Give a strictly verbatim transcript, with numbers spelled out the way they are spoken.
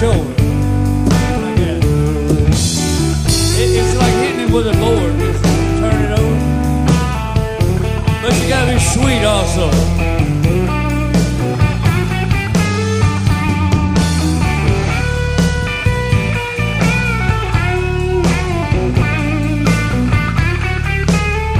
shoulder. Like that. It, it's like hitting him with a board. Just turn it over. But you gotta be sweet also.